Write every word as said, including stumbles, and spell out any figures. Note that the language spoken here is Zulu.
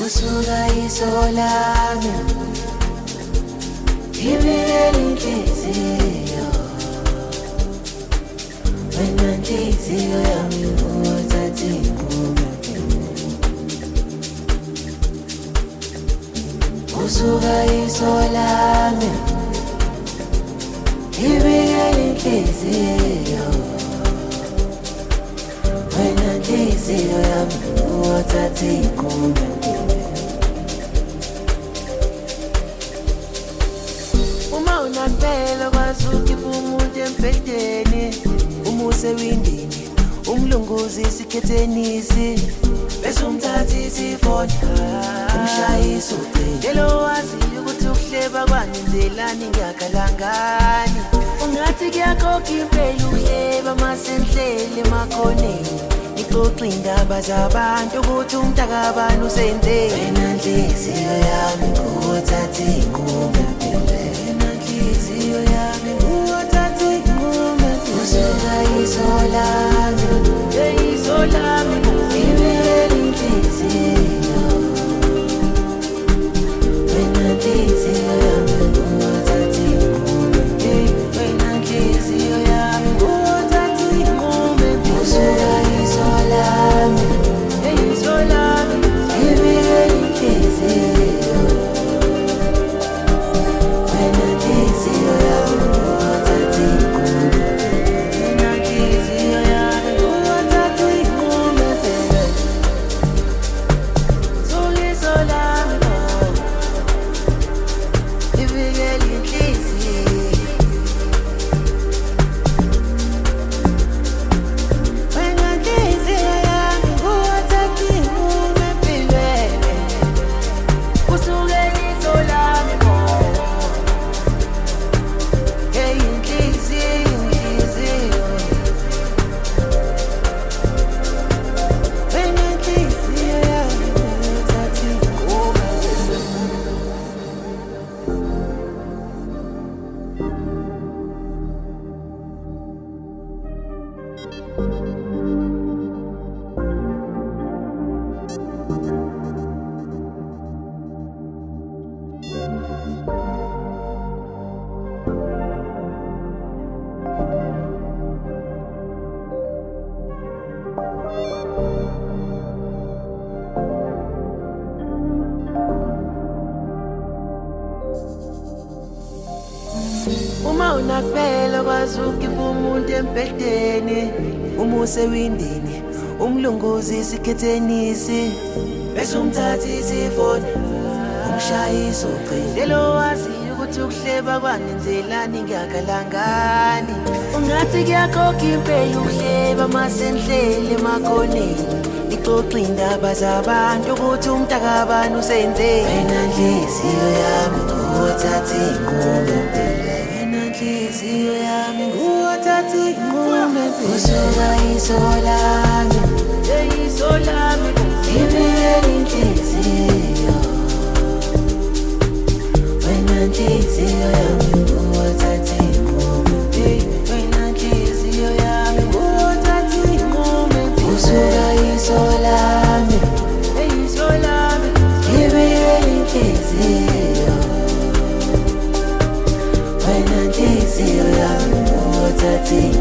usuka isolami ibiyela inhliziyo wena inhliziyo yami uthathe inqumo usuka isolami ibiyela inhliziyo wena inhliziyo yami uthathe inqumo Unakbela kwazi ukhipha umuntu empedeni umuse windini umlunguzi isikhethenisi bese umthatha isifoni umshayisa uqedelo wazi ukuthi ukuhleba kwanenzelani ngiyakalangani ungathi kuyakhokha impela uhleba masenhlele emakhoneni ixoxa indaba zabantu ukuthi umntakabani usenze wena inhliziyo yami uthatha inqumo Inhliziyo yami uthathe inqumo usuka isolami isolami ibiyela inhliziyo wena inhliziyo yami uthathe inqumo wena inhliziyo yami uthathe inqumo usuka isolami isolami ibiyela inhliziyo Uma unakbela kwazi ukhipha umuntu empedeni umuse windini umlunguzi isikhethenisi bese umthatha isifoni umshayisa uqedelo wazi ukuthi ukuhleba kwanenzelani ngiyakalangani ungathi kuyakhokha impela uhleba masenhlele emakhoneni ixoxa indaba zabantu ukuthi umntakabani usenze wena inhliziyo yami uthathe inqumo Inhliziyo yami uthathe inqumo usuka isolami isolami ibiyela inhliziyo wena inhliziyo yami uthathe inqumo wena inhliziyo yami uthathe inqumo usuka isolami isolami ibiyela inhliziyo wena inhliziyo yami uthathe